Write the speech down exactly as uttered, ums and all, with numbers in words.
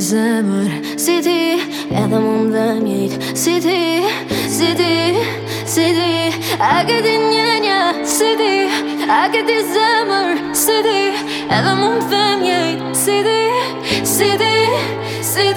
zemër si ti, edhe mund dhe mjejt si ti, si ti, si ti. A këti njenja si ti, a këti zemër si ti, edhe mund dhe mjejt si ti, si ti, si